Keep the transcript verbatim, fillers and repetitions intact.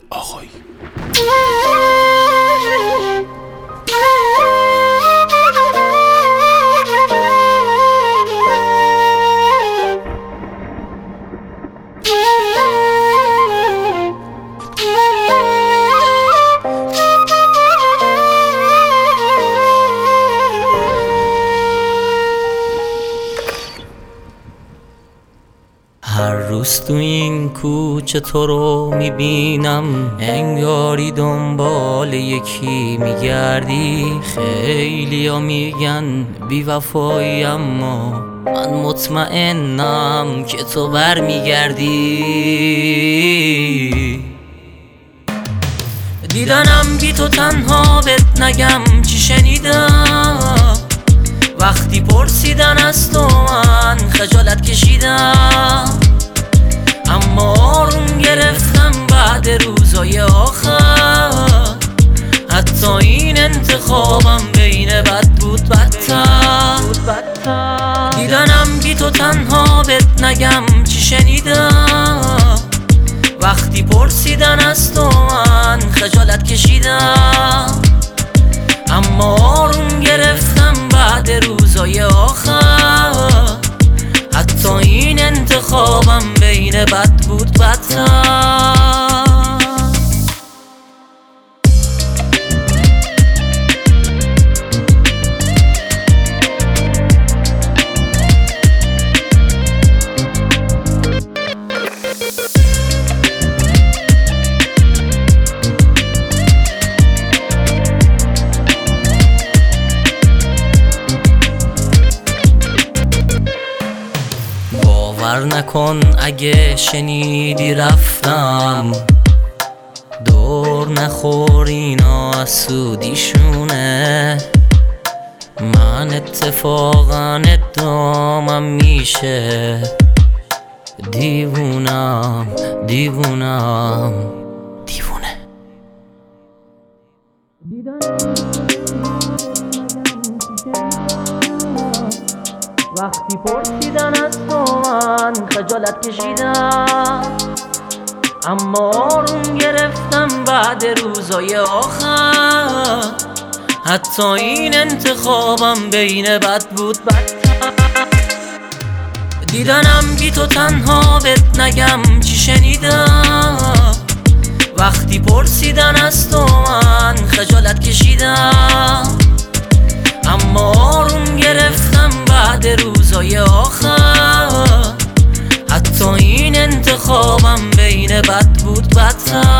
آقایی. هر روز تو این کوچه تو رو میبینم، انگاری دنبال یکی میگردی. خیلی ها میگن بی وفایی، اما من مطمئنم که تو بر میگردی. دیدنم بی تو تنها بهت نگم چی شنیدم، وقتی پرسیدن از تو من خجالت کشیدم. اما آروم گرفتم بعد روزای آخر، حتی این انتخابم بین بد بود بدتر. دیدنم بی تو تنها بهت نگم چی شنیدم، وقتی پرسیدن از تو من خجالت کشیدم. اما آروم گرفتم بعد روزای آخر، حتی این انتخابم بین بد بود بدتر. باور نکن اگه شنیدی رفتم، دور نخور اینا از سودیشونه. من اتفاقا ادامم میشه، دیوونم دیوونم دیوونه. وقتی پرسیدن از تو من خجالت کشیدم، اما آروم گرفتم بعد روزای آخر، حتی این انتخابم بین بد بود بدتر. دیدنم بی تو تنها بهت نگم چی شنیدم، وقتی پرسیدن از تو من خجالت کشیدم. اما آروم گرفتم بعد روزای آخر، حتی این انتخابم بین بد بود بدتر.